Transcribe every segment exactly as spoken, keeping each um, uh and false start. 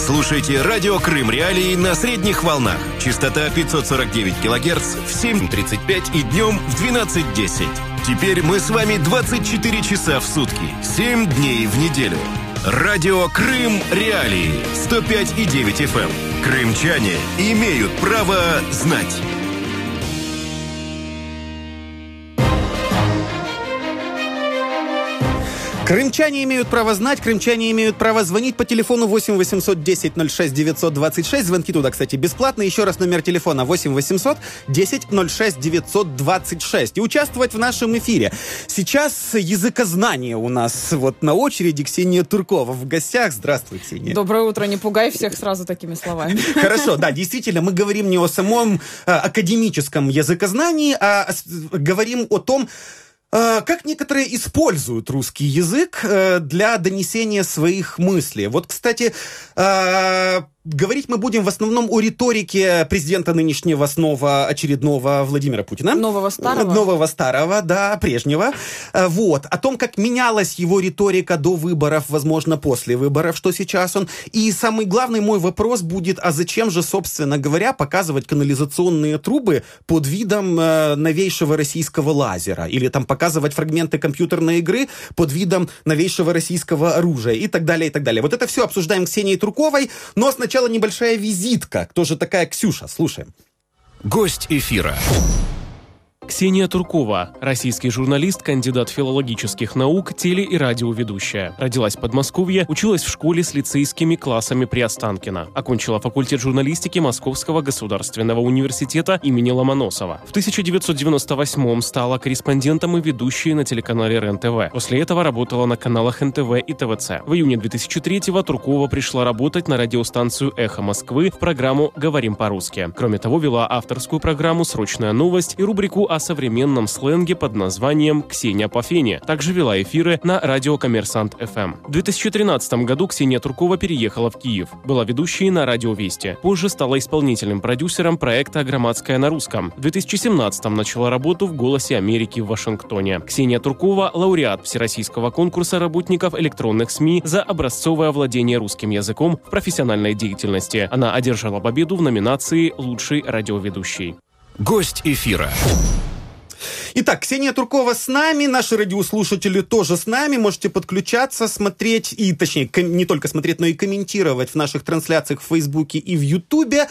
Слушайте радио Крым Реалии на средних волнах. Частота пятьсот сорок девять килогерц в семь тридцать пять и днем в двенадцать десять. Теперь мы с вами двадцать четыре часа в сутки, семь дней в неделю. Радио Крым Реалии сто пять и девять эф эм. Крымчане имеют право знать. Крымчане имеют право знать, крымчане имеют право звонить по телефону восемь восемьсот десять ноль шесть девятьсот двадцать шесть. Звонки туда, кстати, бесплатные. Еще раз номер телефона восемь восемьсот десять ноль шесть девятьсот двадцать шесть. И участвовать в нашем эфире. Сейчас языкознание у нас вот на очереди. Ксения Туркова в гостях. Здравствуй, Ксения. Доброе утро. Не пугай всех сразу такими словами. Хорошо, да, действительно, мы говорим не о самом а, академическом языкознании, а говорим о том, как некоторые используют русский язык для донесения своих мыслей. Вот, кстати, говорить мы будем в основном о риторике президента нынешнего, снова очередного Владимира Путина. Нового старого. Нового старого, да, прежнего. Вот. О том, как менялась его риторика до выборов, возможно, после выборов, что сейчас он. И самый главный мой вопрос будет, а зачем же, собственно говоря, показывать канализационные трубы под видом э, новейшего российского лазера? Или там показывать фрагменты компьютерной игры под видом новейшего российского оружия? И так далее, и так далее. Вот это все обсуждаем с Ксенией Турковой, но сначала Сначала небольшая визитка. Кто же такая Ксюша? Слушаем. Гость эфира. Ксения Туркова, российский журналист, кандидат филологических наук, теле- и радиоведущая. Родилась в Подмосковье, училась в школе с лицейскими классами при Останкино. Окончила факультет журналистики Московского государственного университета имени Ломоносова. В тысяча девятьсот девяносто восьмом стала корреспондентом и ведущей на телеканале РЕН-ТВ. После этого работала на каналах эн тэ вэ и тэ вэ цэ. В июне две тысячи третьего Туркова пришла работать на радиостанцию «Эхо Москвы» в программу «Говорим по-русски». Кроме того, вела авторскую программу «Срочная новость» и рубрику о современном сленге под названием «Ксения по фене». Также вела эфиры на радио «Коммерсант эф эм». В две тысячи тринадцатом году Ксения Туркова переехала в Киев. Была ведущей на радио «Вести». Позже стала исполнительным продюсером проекта «Громадская на русском». В две тысячи семнадцатом начала работу в «Голосе Америки» в Вашингтоне. Ксения Туркова – лауреат Всероссийского конкурса работников электронных СМИ за образцовое владение русским языком в профессиональной деятельности. Она одержала победу в номинации «Лучший радиоведущий». Гость эфира. Итак, Ксения Туркова с нами, наши радиослушатели тоже с нами. Можете подключаться, смотреть, и, точнее, ком- не только смотреть, но и комментировать в наших трансляциях в Фейсбуке и в Ютубе.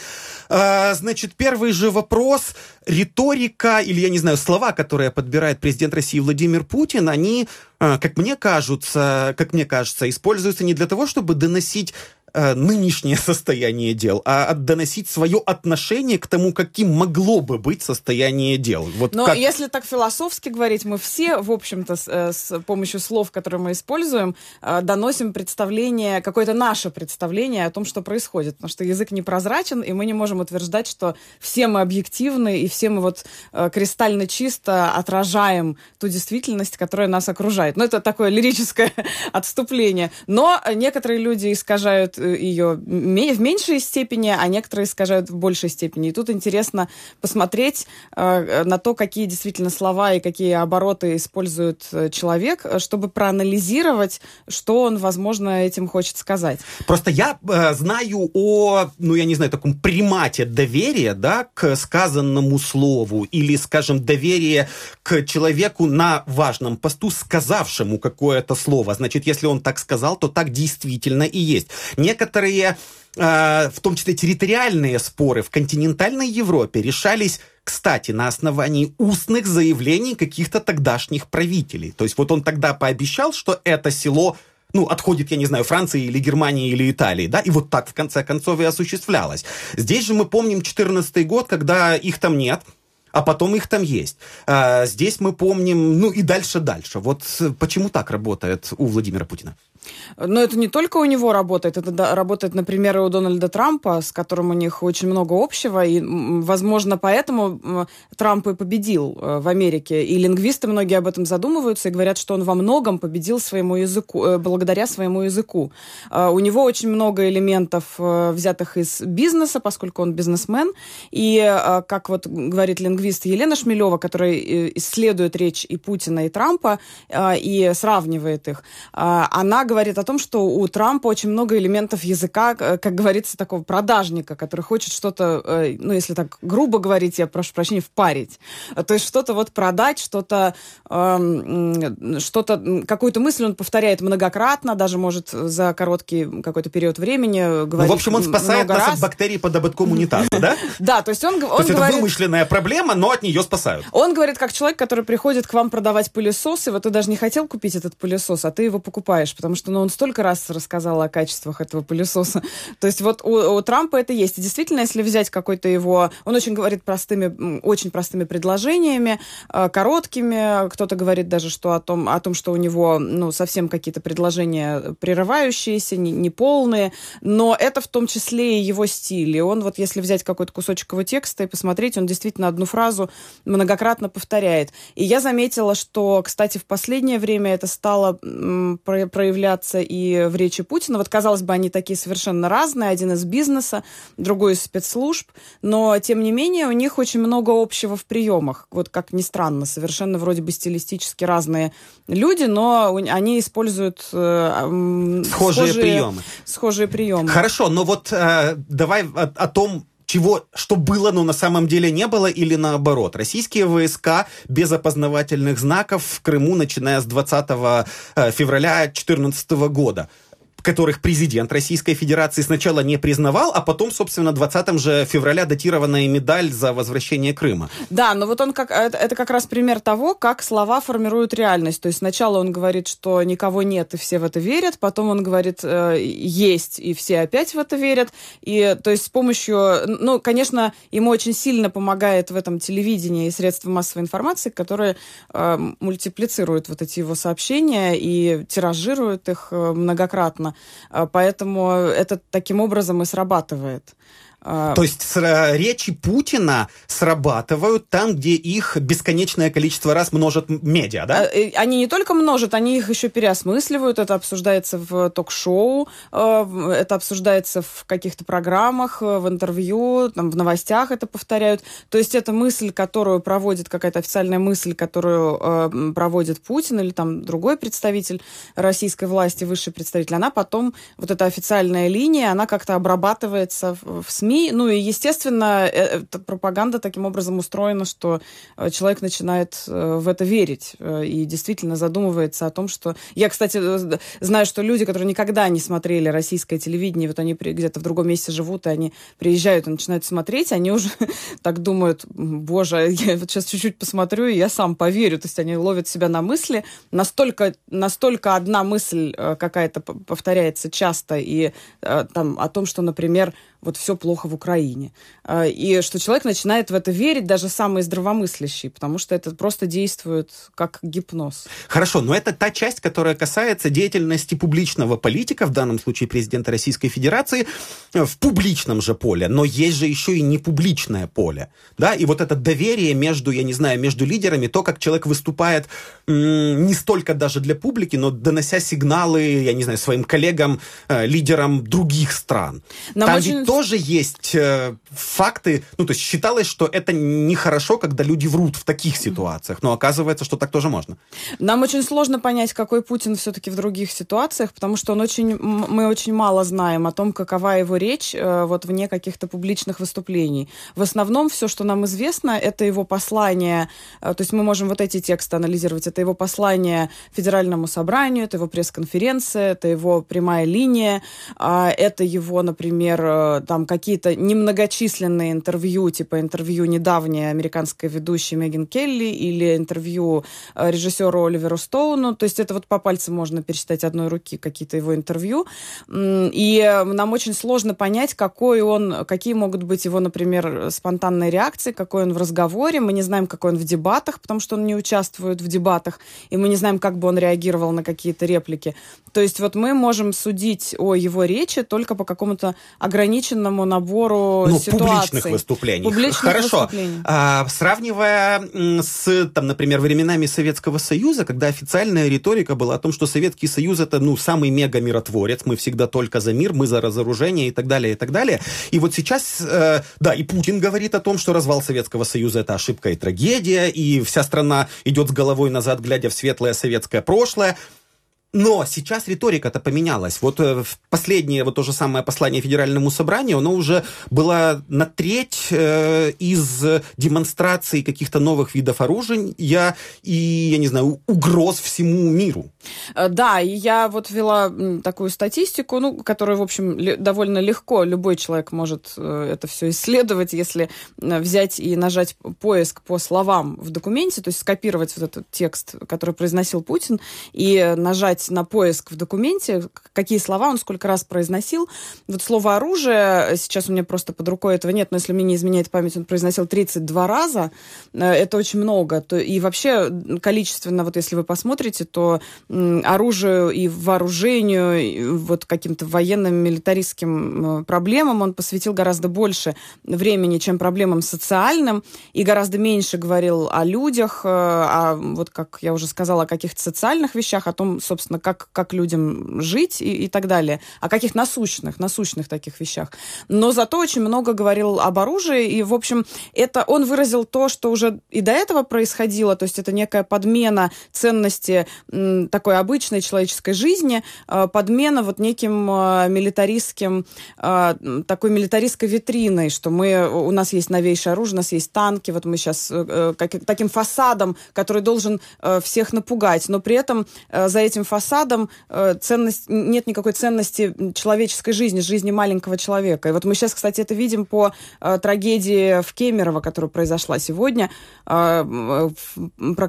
А, значит, первый же вопрос. Риторика, или, я не знаю, слова, которые подбирает президент России Владимир Путин, они, как мне кажется, как мне кажется, используются не для того, чтобы доносить нынешнее состояние дел, а доносить свое отношение к тому, каким могло бы быть состояние дел. Вот Но как... если так философски говорить, мы все, в общем-то, с, с помощью слов, которые мы используем, доносим представление, какое-то наше представление о том, что происходит. Потому что язык непрозрачен, и мы не можем утверждать, что все мы объективны, и все мы вот кристально чисто отражаем ту действительность, которая нас окружает. Ну, это такое лирическое отступление. Но некоторые люди искажают ее в меньшей степени, а некоторые искажают в большей степени. И тут интересно посмотреть э, на то, какие действительно слова и какие обороты использует человек, чтобы проанализировать, что он, возможно, этим хочет сказать. Просто я э, знаю о, ну, я не знаю, таком примате доверия, да, к сказанному слову, или, скажем, доверие к человеку на важном посту, сказавшему какое-то слово. Значит, если он так сказал, то так действительно и есть. Некоторые, э, в том числе территориальные споры в континентальной Европе решались, кстати, на основании устных заявлений каких-то тогдашних правителей. То есть вот он тогда пообещал, что это село, ну, отходит, я не знаю, Франции или Германии или Италии, да, и вот так в конце концов и осуществлялось. Здесь же мы помним четырнадцатый год, когда их там нет, а потом их там есть. А здесь мы помним, ну и дальше-дальше. Вот почему так работает у Владимира Путина? Но это не только у него работает, это да, работает, например, и у Дональда Трампа, с которым у них очень много общего, и, возможно, поэтому Трамп и победил в Америке. И лингвисты многие об этом задумываются и говорят, что он во многом победил своему языку, благодаря своему языку. У него очень много элементов, взятых из бизнеса, поскольку он бизнесмен, и, как вот говорит лингвист Елена Шмелева, которая исследует речь и Путина, и Трампа, и сравнивает их, она говорит, говорит о том, что у Трампа очень много элементов языка, как говорится, такого продажника, который хочет что-то, ну, если так грубо говорить, я прошу прощения, впарить. То есть что-то вот продать, что-то, э, что-то, какую-то мысль он повторяет многократно, даже может за короткий какой-то период времени говорить. Ну, в общем, он спасает нас раз. от бактерий под ободком унитаза, да? Да, то есть он говорит... То есть это вымышленная проблема, но от нее спасают. Он говорит, как человек, который приходит к вам продавать пылесосы, вот ты даже не хотел купить этот пылесос, а ты его покупаешь, потому что ну, он столько раз рассказал о качествах этого пылесоса. То есть вот у, у Трампа это есть. И действительно, если взять какой-то его... Он очень говорит простыми, очень простыми предложениями, короткими. Кто-то говорит даже что о том, о том, что у него ну, совсем какие-то предложения прерывающиеся, неполные. Но это в том числе и его стиль. И он вот, если взять какой-то кусочек его текста и посмотреть, он действительно одну фразу многократно повторяет. И я заметила, что, кстати, в последнее время это стало м, проявляться и в речи Путина. Вот, казалось бы, они такие совершенно разные. Один из бизнеса, другой из спецслужб. Но, тем не менее, у них очень много общего в приемах. Вот, как ни странно, совершенно вроде бы стилистически разные люди, но они используют э, схожие, схожие приемы. Схожие приемы. Хорошо, но вот э, давай о, о том, чего, что было, но на самом деле не было, или наоборот. Российские войска без опознавательных знаков в Крыму, начиная с двадцатого февраля две тысячи четырнадцатого года, которых президент Российской Федерации сначала не признавал, а потом, собственно, двадцатого февраля датированная медаль за возвращение Крыма. Да, но вот он как, это, это как раз пример того, как слова формируют реальность. То есть сначала он говорит, что никого нет, и все в это верят, потом он говорит, э, есть, и все опять в это верят. И, то есть с помощью... Ну, конечно, ему очень сильно помогает в этом телевидение и средства массовой информации, которые э, мультиплицируют вот эти его сообщения и тиражируют их э, многократно. Поэтому это таким образом и срабатывает. То есть речи Путина срабатывают там, где их бесконечное количество раз множат медиа, да? Они не только множат, они их еще переосмысливают. Это обсуждается в ток-шоу, это обсуждается в каких-то программах, в интервью, там, в новостях это повторяют. То есть это мысль, которую проводит, какая-то официальная мысль, которую проводит Путин или там другой представитель российской власти, высший представитель, она потом, вот эта официальная линия, она как-то обрабатывается в СМИ. Ну и, естественно, эта пропаганда таким образом устроена, что человек начинает в это верить и действительно задумывается о том, что... Я, кстати, знаю, что люди, которые никогда не смотрели российское телевидение, вот они где-то в другом месте живут, и они приезжают и начинают смотреть, они уже так думают, боже, я вот сейчас чуть-чуть посмотрю, и я сам поверю. То есть они ловят себя на мысли. Настолько, настолько одна мысль какая-то повторяется часто и там, о том, что, например, вот все плохо в Украине. И что человек начинает в это верить, даже самый здравомыслящий, потому что это просто действует как гипноз. Хорошо, но это та часть, которая касается деятельности публичного политика, в данном случае президента Российской Федерации, в публичном же поле. Но есть же еще и непубличное поле. Да? И вот это доверие между, я не знаю, между лидерами, то, как человек выступает м- не столько даже для публики, но донося сигналы, я не знаю, своим коллегам, э, лидерам других стран. Нам Там очень... ведь тоже есть э, факты, ну, то есть считалось, что это нехорошо, когда люди врут в таких ситуациях, но оказывается, что так тоже можно. Нам очень сложно понять, какой Путин все-таки в других ситуациях, потому что он очень, мы очень мало знаем о том, какова его речь э, вот вне каких-то публичных выступлений. В основном все, что нам известно, это его послание, э, то есть мы можем вот эти тексты анализировать, это его послание Федеральному собранию, это его пресс-конференция, это его прямая линия, э, это его, например, э, там какие-то немногочисленные интервью, типа интервью недавней американской ведущей Меган Келли или интервью режиссеру Оливеру Стоуну. То есть это вот по пальцам можно пересчитать одной руки какие-то его интервью. И нам очень сложно понять, какой он, какие могут быть его, например, спонтанные реакции, какой он в разговоре. Мы не знаем, какой он в дебатах, потому что он не участвует в дебатах, и мы не знаем, как бы он реагировал на какие-то реплики. То есть вот мы можем судить о его речи только по какому-то ограниченному набору ну, ситуаций. Публичных выступлений. Публичных Хорошо. Выступлений. А, сравнивая с, там, например, временами Советского Союза, когда официальная риторика была о том, что Советский Союз это ну, самый мега-миротворец, мы всегда только за мир, мы за разоружение и так далее, и так далее. И вот сейчас, э, да, и Путин говорит о том, что развал Советского Союза это ошибка и трагедия, и вся страна идет с головой назад, глядя в светлое советское прошлое. Но сейчас риторика-то поменялась. Вот э, последнее, вот то же самое послание Федеральному собранию, оно уже было на треть э, из демонстраций каких-то новых видов оружия и, я не знаю, угроз всему миру. Да, и я вот вела такую статистику, ну, которую, в общем, ли, довольно легко любой человек может э, это все исследовать, если взять и нажать поиск по словам в документе, то есть скопировать вот этот текст, который произносил Путин, и нажать на поиск в документе, какие слова он сколько раз произносил. Вот слово «оружие», сейчас у меня просто под рукой этого нет, но если мне не изменяет память, он произносил тридцать два раза. Это очень много. И вообще количественно, вот если вы посмотрите, то оружию и вооружению, и вот каким-то военным, милитаристским проблемам он посвятил гораздо больше времени, чем проблемам социальным, и гораздо меньше говорил о людях, о, вот как я уже сказала, о каких-то социальных вещах, о том, собственно, как, как людям жить и, и так далее, о каких насущных, насущных таких вещах. Но зато очень много говорил об оружии, и, в общем, это он выразил то, что уже и до этого происходило, то есть это некая подмена ценности м, такой обычной человеческой жизни, э, подмена вот неким э, милитаристским, э, такой милитаристской витриной, что мы, у нас есть новейшее оружие, у нас есть танки, вот мы сейчас э, как, таким фасадом, который должен э, всех напугать, но при этом э, за этим фасадом э, ценность, нет никакой ценности человеческой жизни, жизни маленького человека. И вот мы сейчас, кстати, это видим по э, трагедии в Кемерово, которая произошла сегодня, э, э, про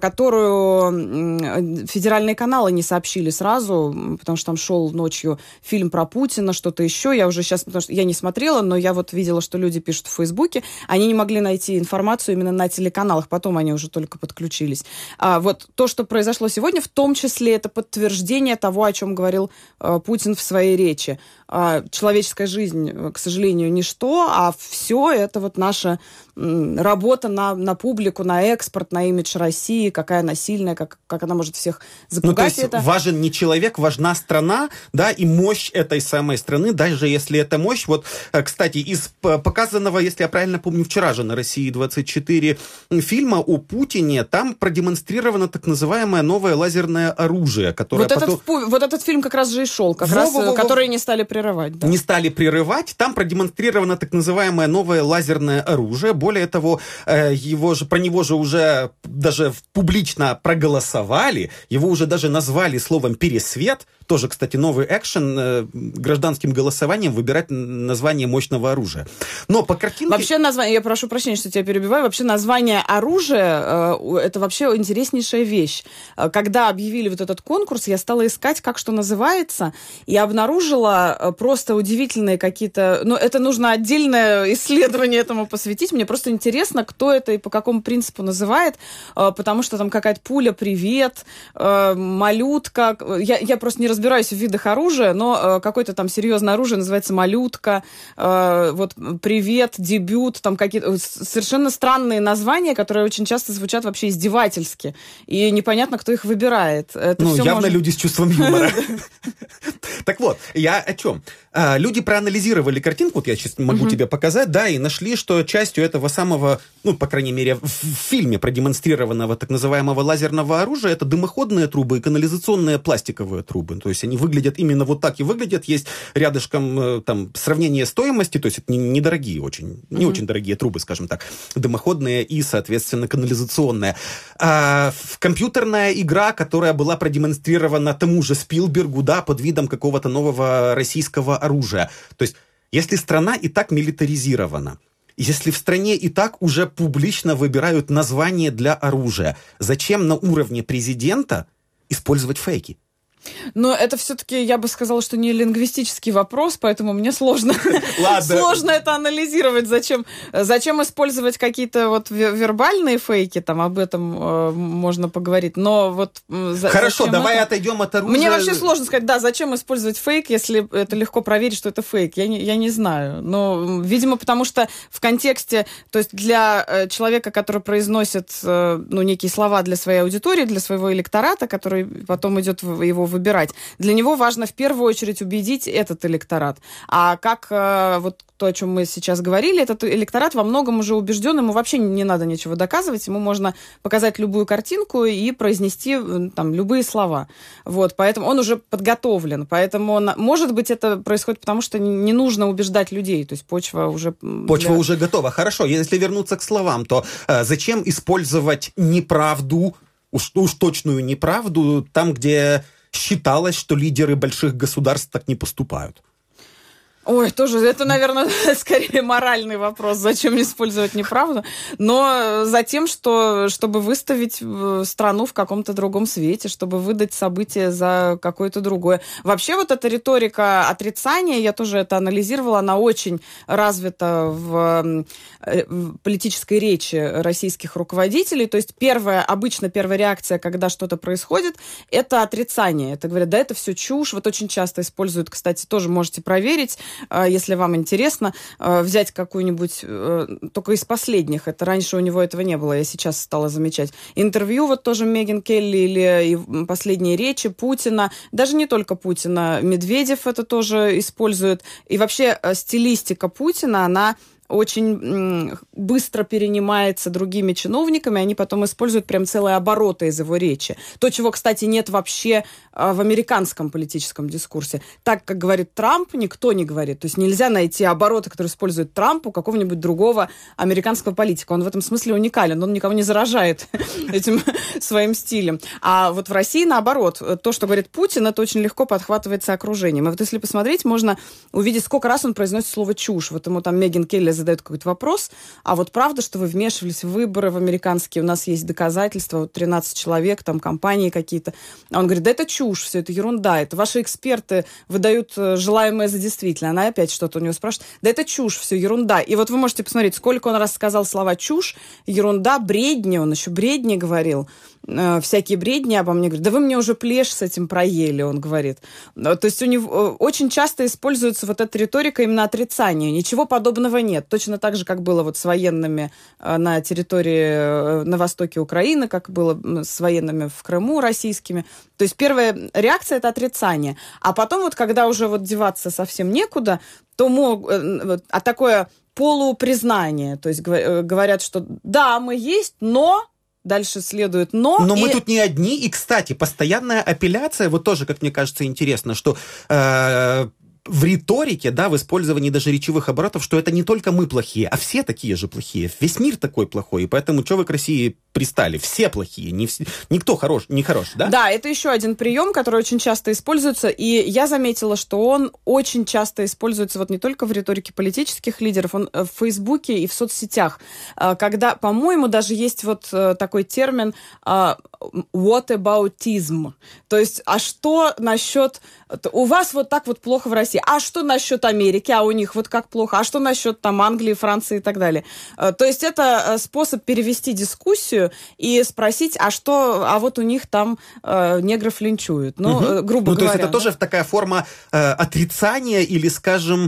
которую э, федеральные каналы не сообщили сразу, потому что там шел ночью фильм про Путина, что-то еще. Я уже сейчас, потому что я не смотрела, но я вот видела, что люди пишут в Фейсбуке. Они не могли найти информацию именно на телеканалах, потом они уже только подключились. А вот то, что произошло сегодня, в том числе это подтверждение того, о чем говорил э, Путин в своей речи. Э, человеческая жизнь, к сожалению, ничто, а все это вот наша э, работа на, на публику, на экспорт, на имидж России, какая она сильная, как, как она может всех запугать. Ну, то есть это. Важен не человек, важна страна, да, и мощь этой самой страны, даже если это мощь. Вот, кстати, из показанного, если я правильно помню, вчера же на России двадцать четыре фильма о Путине, там продемонстрировано так называемое новое лазерное оружие, которое Вот, потом... этот, вот этот фильм как раз же и шел, как во, раз, во, во, который не стали прерывать. Да. Не стали прерывать. Там продемонстрировано так называемое новое лазерное оружие. Более того, его же, про него же уже даже публично проголосовали, его уже даже назвали словом «пересвет». Тоже, кстати, новый экшен, гражданским голосованием выбирать название мощного оружия. Но по картинке... Вообще название, я прошу прощения, что тебя перебиваю, вообще название оружия, это вообще интереснейшая вещь. Когда объявили вот этот конкурс, я стала искать, как что называется, и обнаружила просто удивительные какие-то... Ну, это нужно отдельное исследование этому посвятить. Мне просто интересно, кто это и по какому принципу называет, потому что там какая-то пуля «Привет», «Малютка». Я, я просто не разбираюсь в видах оружия, но какое-то там серьезное оружие называется «Малютка», вот «Привет», «Дебют», там какие-то совершенно странные названия, которые очень часто звучат вообще издевательски. И непонятно, кто их выбирает. Это ну, явно может... люди с чувством юмора. Так вот, я о чем? Люди проанализировали картинку, вот я сейчас могу тебе показать, да, и нашли, что частью этого самого, ну, по крайней мере, в фильме продемонстрированного так называемого лазерного оружия, это дымоходные трубы и канализационные пластиковые трубы. То есть они выглядят именно вот так и выглядят. Есть рядышком там сравнение стоимости, то есть это недорогие очень, не uh-huh. очень дорогие трубы, скажем так, дымоходные и, соответственно, канализационные. А, компьютерная игра, которая была продемонстрирована тому же Спилбергу, да, под видом какого-то нового российского оружия. То есть если страна и так милитаризирована, если в стране и так уже публично выбирают название для оружия, зачем на уровне президента использовать фейки? Но это все-таки, я бы сказала, что не лингвистический вопрос, поэтому мне сложно, сложно это анализировать. Зачем, зачем использовать какие-то вот вербальные фейки, там об этом э, можно поговорить. Но вот за, хорошо, давай это... отойдем от оружия. Мне вообще сложно сказать, да, зачем использовать фейк, если это легко проверить, что это фейк. Я не, я не знаю. Но, видимо, потому что в контексте, то есть для э, человека, который произносит э, ну, некие слова для своей аудитории, для своего электората, который потом идет в его выбирать. Для него важно в первую очередь убедить этот электорат. А как э, вот то, о чем мы сейчас говорили, этот электорат во многом уже убежден, ему вообще не надо ничего доказывать, ему можно показать любую картинку и произнести там любые слова. Вот, поэтому он уже подготовлен. Поэтому, он, может быть, это происходит потому, что не нужно убеждать людей, то есть почва уже... Почва для... уже готова. Хорошо, если вернуться к словам, то э, зачем использовать неправду, уж, уж точную неправду, там, где считалось, что лидеры больших государств так не поступают? Ой, тоже, это, наверное, скорее моральный вопрос, зачем использовать неправду, но за тем, что, чтобы выставить страну в каком-то другом свете, чтобы выдать события за какое-то другое. Вообще вот эта риторика отрицания, я тоже это анализировала, она очень развита в, в политической речи российских руководителей, то есть первая, обычно первая реакция, когда что-то происходит, это отрицание. Это говорят, да, это все чушь, вот очень часто используют, кстати, тоже можете проверить, если вам интересно, взять какую-нибудь, только из последних, это раньше у него этого не было, я сейчас стала замечать, интервью вот тоже Меган Келли или последние речи Путина, даже не только Путина, Медведев это тоже использует, и вообще стилистика Путина, она очень быстро перенимается другими чиновниками, они потом используют прям целые обороты из его речи. То, чего, кстати, нет вообще в американском политическом дискурсе. Так, как говорит Трамп, никто не говорит. То есть нельзя найти обороты, которые использует Трамп у какого-нибудь другого американского политика. Он в этом смысле уникален, он никого не заражает этим своим стилем. А вот в России, наоборот, то, что говорит Путин, это очень легко подхватывается окружением. И вот если посмотреть, можно увидеть, сколько раз он произносит слово «чушь». Вот ему там Меган Келли задает какой-то вопрос, а вот правда, что вы вмешивались в выборы в американские, у нас есть доказательства, вот тринадцать человек, там компании какие-то. А он говорит, да это чушь, все это ерунда, это ваши эксперты выдают желаемое за действительное. Она опять что-то у него спрашивает, да это чушь, все ерунда. И вот вы можете посмотреть, сколько он раз сказал слова чушь, ерунда, бредни, он еще бредни говорил, э, всякие бредни обо мне, говорит, да вы мне уже плешь с этим проели, он говорит. То есть у него очень часто используется вот эта риторика именно отрицания, ничего подобного нет. Точно так же, как было вот с военными на территории, на востоке Украины, как было с военными в Крыму российскими. То есть первая реакция – это отрицание. А потом вот, когда уже вот деваться совсем некуда, то мог, а такое полупризнание. То есть говорят, что да, мы есть, но... Дальше следует «но». Но и... мы тут не одни. И, кстати, постоянная апелляция, вот тоже, как мне кажется, интересно, что... Э- в риторике, да, в использовании даже речевых оборотов, что это не только мы плохие, а все такие же плохие. Весь мир такой плохой, и поэтому что вы к России пристали? Все плохие, не все, никто хорош, не хорош, да? Да, это еще один прием, который очень часто используется, и я заметила, что он очень часто используется вот не только в риторике политических лидеров, он в Фейсбуке и в соцсетях, когда, по-моему, даже есть вот такой термин whataboutism, то есть, а что насчет... У вас вот так вот плохо в России. А что насчет Америки? А у них вот как плохо? А что насчет там Англии, Франции и так далее? То есть это способ перевести дискуссию и спросить, а что, а вот у них там э, негров линчуют. Ну, угу. грубо ну, говоря. То есть это да? тоже такая форма э, отрицания или, скажем...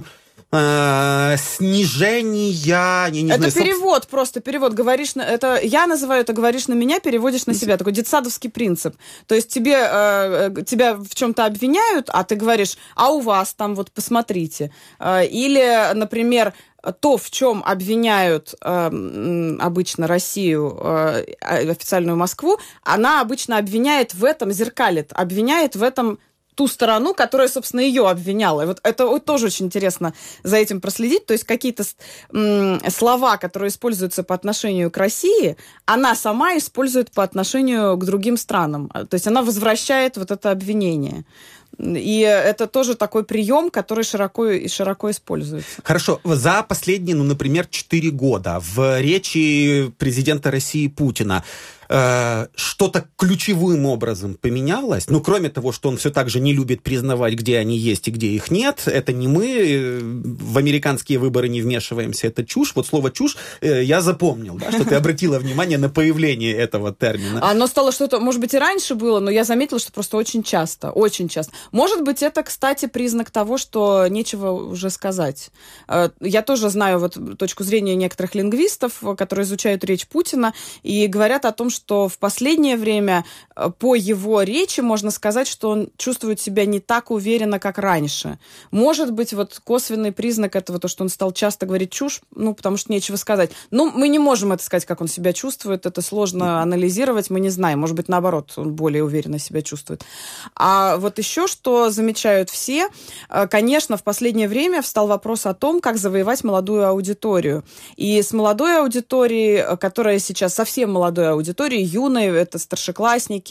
снижения, не, не это знаю, перевод, собственно... просто перевод. Говоришь на, это, я называю это говоришь на меня, переводишь на себя. Такой детсадовский принцип. То есть тебе, э, тебя в чем-то обвиняют, а ты говоришь, а у вас там вот посмотрите. Э, или, например, то, в чем обвиняют э, обычно Россию, э, официальную Москву, она обычно обвиняет в этом, зеркалит, обвиняет в этом ту сторону, которая, собственно, ее обвиняла. И вот это вот тоже очень интересно за этим проследить. То есть какие-то м, слова, которые используются по отношению к России, она сама использует по отношению к другим странам. То есть она возвращает вот это обвинение. И это тоже такой прием, который широко и широко используется. Хорошо. За последние, ну, например, четыре года в речи президента России Путина э, что-то ключевым образом поменялось? Ну, кроме того, что он все так же не любит признавать, где они есть и где их нет. Это не мы. В американские выборы не вмешиваемся. Это чушь. Вот слово «чушь» э, я запомнил, да, что ты обратила внимание на появление этого термина. Оно стало что-то, может быть, и раньше было, но я заметила, что просто очень часто, очень часто. Может быть, это, кстати, признак того, что нечего уже сказать. Я тоже знаю вот точку зрения некоторых лингвистов, которые изучают речь Путина, и говорят о том, что в последнее время по его речи можно сказать, что он чувствует себя не так уверенно, как раньше. Может быть, вот косвенный признак этого, то, что он стал часто говорить чушь, ну, потому что нечего сказать. Ну, мы не можем это сказать, как он себя чувствует, это сложно анализировать, мы не знаем. Может быть, наоборот, он более уверенно себя чувствует. А вот еще, что замечают все, конечно, в последнее время встал вопрос о том, как завоевать молодую аудиторию. И с молодой аудиторией, которая сейчас совсем молодой аудиторией, юной, это старшеклассники,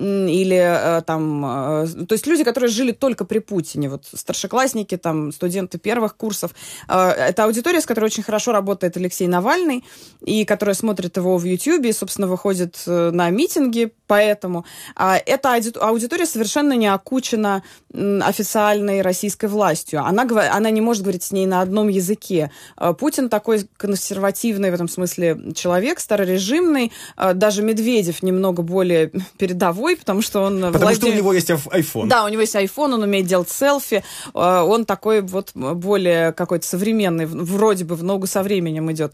или там, то есть люди, которые жили только при Путине, вот старшеклассники, там, студенты первых курсов. Это аудитория, с которой очень хорошо работает Алексей Навальный, и которая смотрит его в Ютьюбе, и, собственно, выходит на митинги, поэтому эта аудитория совершенно не окучена официальной российской властью. Она, она не может говорить с ней на одном языке. Путин такой консервативный в этом смысле человек, старорежимный, даже Медведев немного более передовой, потому что он Потому владеет... что у него есть iPhone. Да, у него есть iPhone, он умеет делать селфи, он такой вот более какой-то современный, вроде бы в ногу со временем идет.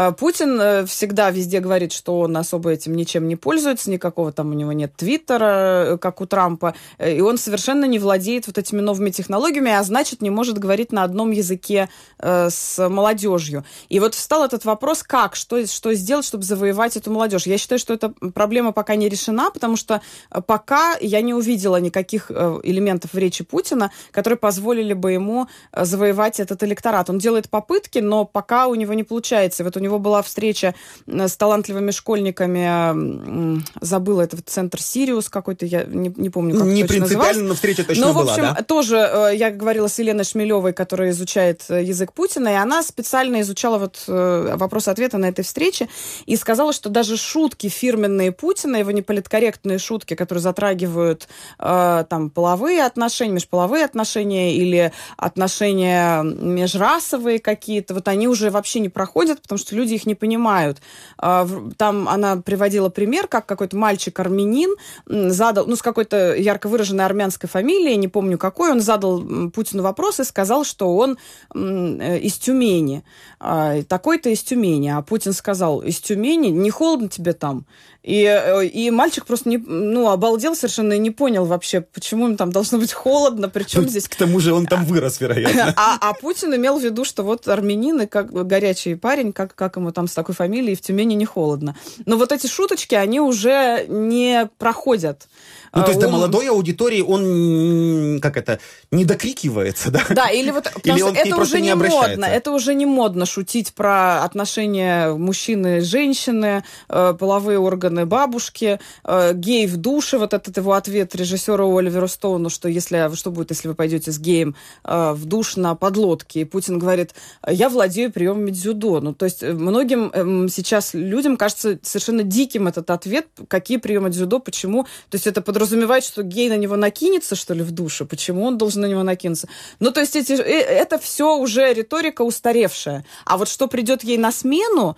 Путин всегда везде говорит, что он особо этим ничем не пользуется, никакого там у него нет твиттера, как у Трампа, и он совершенно не владеет вот этими новыми технологиями, а значит, не может говорить на одном языке с молодежью. И вот встал этот вопрос, как, что, что сделать, чтобы завоевать эту молодежь. Я считаю, что эта проблема пока не решена, потому что пока я не увидела никаких элементов в речи Путина, которые позволили бы ему завоевать этот электорат. Он делает попытки, но пока у него не получается. Вот у него была встреча с талантливыми школьниками, забыла, это центр Сириус какой-то, я не, не помню, как не точно назывался. принципиально, но встреча точно но, была, в общем, да? тоже я говорила с Еленой Шмелевой, которая изучает язык Путина, и она специально изучала вот вопрос-ответы на этой встрече и сказала, что даже шутки фирменные Путина, его неполиткорректные шутки, которые затрагивают э, там половые отношения, межполовые отношения или отношения межрасовые какие-то, вот они уже вообще не проходят, потому что люди их не понимают. Э, там она приводила пример, как какой-то мальчик-армянин задал, ну, с какой-то ярко выраженной армянской фамилией, не помню какой, он задал Путину вопрос и сказал, что он э, из Тюмени. Э, такой-то из Тюмени. А Путин сказал, из Тюмени? Не холодно тебе там? И, и мальчик просто не, ну, обалдел совершенно и не понял вообще, почему им там должно быть холодно, причем здесь... К тому же он там вырос, вероятно. А, а Путин имел в виду, что вот армянин и как горячий парень, как, как ему там с такой фамилией, в Тюмени не холодно. Но вот эти шуточки, они уже не проходят. Ну, то есть он... до молодой аудитории он, как это, не докрикивается, да? Да, или вот... Или он это уже не, не модно, это уже не модно шутить про отношения мужчины и женщины, э, половые органы бабушки, э, гей в душе, вот этот его ответ режиссеру Оливеру Стоуну, что если, что будет, если вы пойдете с геем э, в душ на подлодке, и Путин говорит, я владею приемами дзюдо. Ну, то есть многим э, сейчас людям кажется совершенно диким этот ответ, какие приемы дзюдо, почему, то есть это подразумевает, что гей на него накинется, что ли, в душе, почему он должен на него накинуться. Ну, то есть эти, это все уже риторика устаревшая. А вот что придет ей на смену,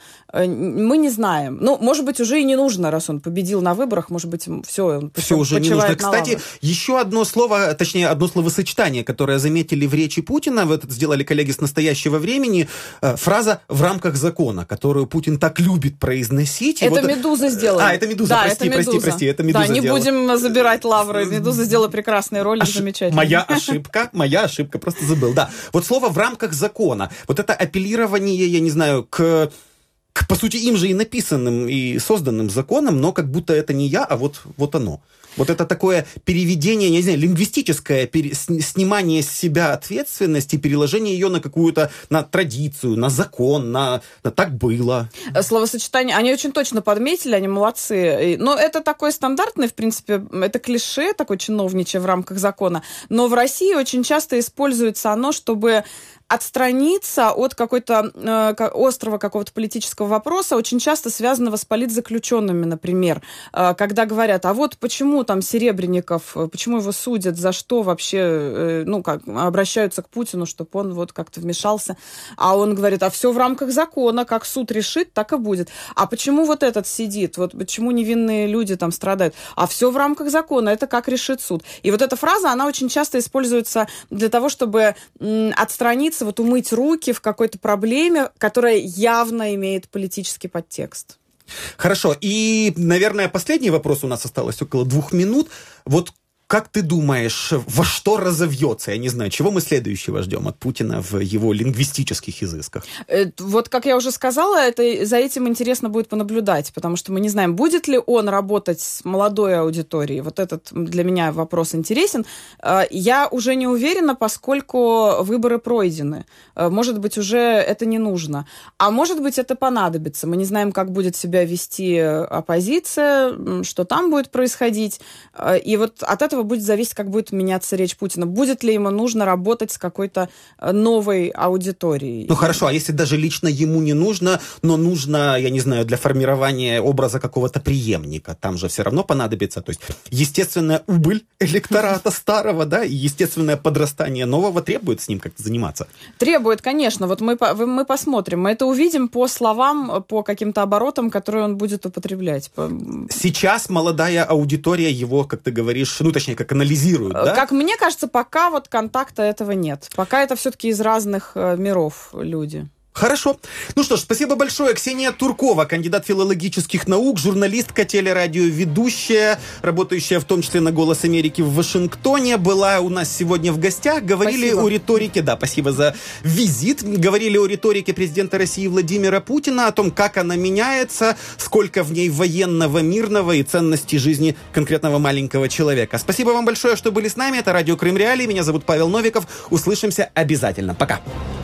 мы не знаем. Ну, может быть, уже и не нужно, раз он победил на выборах, может быть, все, он все уже не нужно. Кстати, лаврах. еще одно слово, точнее, одно словосочетание, которое заметили в речи Путина, вот это сделали коллеги с настоящего времени, фраза «в рамках закона», которую Путин так любит произносить. Это вот... «Медуза» сделала. А, это «Медуза», да, прости, это прости, «Медуза». прости, это «Медуза» Да, не сделала. будем забирать лавры. «Медуза» сделала прекрасный ролик, Ош... замечательный. Моя ошибка, моя ошибка, просто забыл. Да, вот слово «в рамках закона», вот это апеллирование, я не знаю, к... к, по сути, им же и написанным, и созданным законам, но как будто это не я, а вот, вот оно. Вот это такое переведение, не знаю, лингвистическое пере, снимание с себя ответственности, переложение ее на какую-то, на традицию, на закон, на, на так было. Словосочетание, они очень точно подметили, они молодцы. Но это такой стандартный, в принципе, это клише, такой чиновничий в рамках закона. Но в России очень часто используется оно, чтобы отстраниться от какой-то э, острого какого-то политического вопроса, очень часто связанного с политзаключенными, например. Э, когда говорят, а вот почему там Серебренников, почему его судят, за что вообще, э, ну, как, обращаются к Путину, чтобы он вот как-то вмешался. А он говорит, а все в рамках закона, как суд решит, так и будет. А почему вот этот сидит, вот почему невинные люди там страдают? А все в рамках закона, это как решит суд. И вот эта фраза, она очень часто используется для того, чтобы м, отстраниться, вот умыть руки в какой-то проблеме, которая явно имеет политический подтекст. Хорошо. И, наверное, последний вопрос, у нас осталось около двух минут. Вот как ты думаешь, во что разовьется? Я не знаю, чего мы следующего ждем от Путина в его лингвистических изысках? Вот, как я уже сказала, это, за этим интересно будет понаблюдать, потому что мы не знаем, будет ли он работать с молодой аудиторией. Вот этот для меня вопрос интересен. Я уже не уверена, поскольку выборы пройдены. Может быть, уже это не нужно. А может быть, это понадобится. Мы не знаем, как будет себя вести оппозиция, что там будет происходить. И вот от этого будет зависеть, как будет меняться речь Путина. Будет ли ему нужно работать с какой-то новой аудиторией? Ну хорошо, а если даже лично ему не нужно, но нужно, я не знаю, для формирования образа какого-то преемника, там же все равно понадобится, то есть естественная убыль электората старого, да, и естественное подрастание нового требует с ним как-то заниматься? Требует, конечно. Вот мы, мы посмотрим. Мы это увидим по словам, по каким-то оборотам, которые он будет употреблять. Сейчас молодая аудитория его, как ты говоришь, ну точнее, как анализируют, да? Как мне кажется, пока вот контакта этого нет. Пока это все-таки из разных миров люди. Хорошо. Ну что ж, спасибо большое. Ксения Туркова, кандидат филологических наук, журналистка, телерадиоведущая, работающая в том числе на «Голос Америки» в Вашингтоне, была у нас сегодня в гостях. Говорили спасибо. о риторике, да, спасибо за визит. Говорили о риторике президента России Владимира Путина, о том, как она меняется, сколько в ней военного, мирного и ценностей жизни конкретного маленького человека. Спасибо вам большое, что были с нами. Это радио Крым Реалии. Меня зовут Павел Новиков. Услышимся обязательно. Пока.